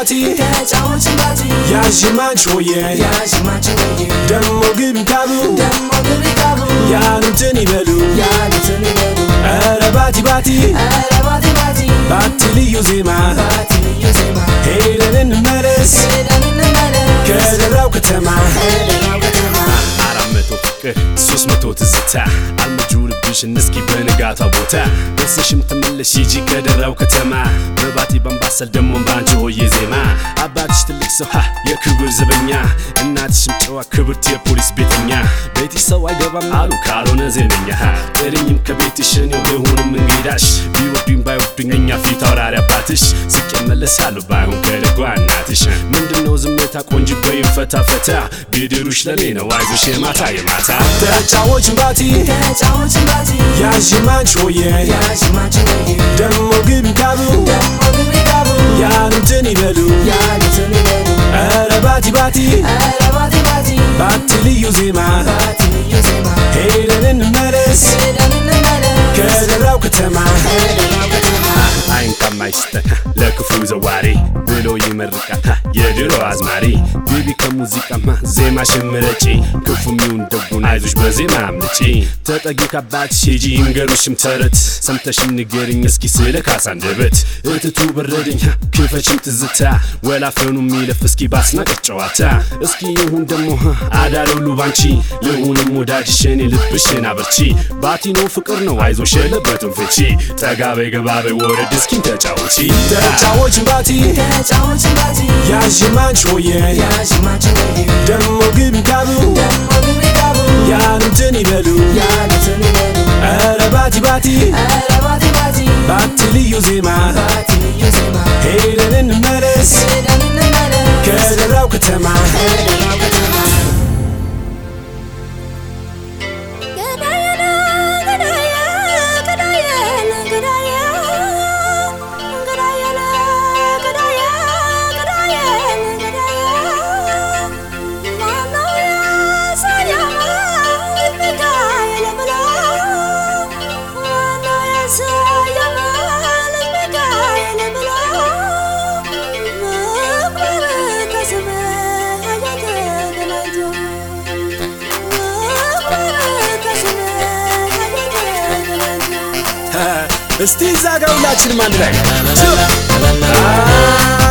Bati, Yajimanchoye, Demo Gibi Kabu, Yanutini Belu, Bati, Batili Yuzima, Hayden in the Menace, Kedra Katama. Susmato tizita almajur bishin niski benegata bota desishim tmeleshi ji kedaraw katama bebati bambasal demon banjo yezema abatish ትልቅ ሰው የክብር ዘበኛ እናትሽም ጨዋ ክብርት የፖሊስ ቤተኛ ቤቲ ሰው አይገባም አሉ ካልሆነ ዘነኛ ጥሪኝም ከቤትሽ ነው ለሆነም እንግዳሽ ቢወዱኝ ባይወዱኝ እኛ ፊት አውራሪ አባትሽ ሲቀመለሳሉ ባይሆን ከደጓ እናትሽ ምንድነው ዝምታ ቆንጆ በይፈታ ፈታ ቢድሩሽ ለኔ ነው አይዞሽ የማታ የማታ ተጫዎች ባቲ ያጂማንቾዬ ደሞ ግቢ ካቡ ያንተን ይበሉ Bati, Batili Yuzima, Hayden in the Menace, Kedra Katama. Meister, like a fuza wari, below Yimerka, Yedro Azmari, Bibi Kamuzika, Zema Shimerachi, Kufumun Dogunaizush Bazima, Tatagika Bat Shiji, Ingarushim Turret, some Tashin getting a skisilla Casan debit, the tuber reading, Kifachim to Zeta, well I found me the Fusky Basna Choata, a ski Hundamoha, Adaro Luvanchi, Leuna Mudachi Sheni, the Pishin Abachi, Batino Fukurno, Izo Shella Breton Fichi, Tagave Gababe, water diskin touch. Tachawochi Bati, Yajimanchoye, Demo Gibi Kabu, Yanutini Belu, Bati, Batili Yuzima, Hayden in the Menace, Kedra Katama. Still zaga ulachini mandre.